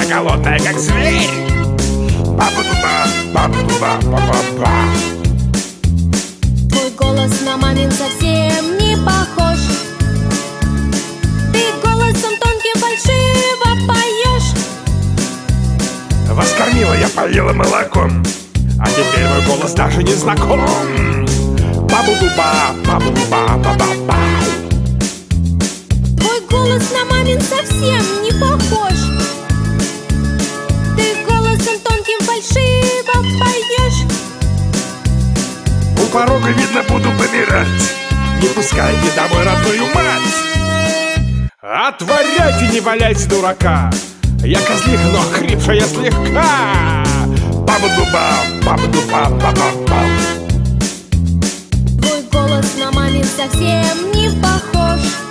я голодная, как зверь. Ба-ба-ба, ба-ба-ба, ба-ба-ба. Твой голос на мамин совсем не похож. Ты голосом тонким фальшиво поешь. Вас кормила, я поела молоком, а теперь мой голос даже не знаком. Ба-бу-бу-ба, ба-бу-бу-ба, ба-ба-ба. Твой голос на мамин совсем не похож. Ты голосом тонким фальшиво поешь. У порога, видно, буду помирать. Не пускайте домой родную мать. Отворяйте, не валяйте дурака. Я козлиха, но хрипшая слегка. Ба-ба-ду-ба, ба-ба-ду-ба, ба-ба-ба. Твой голос на мамин совсем не похож.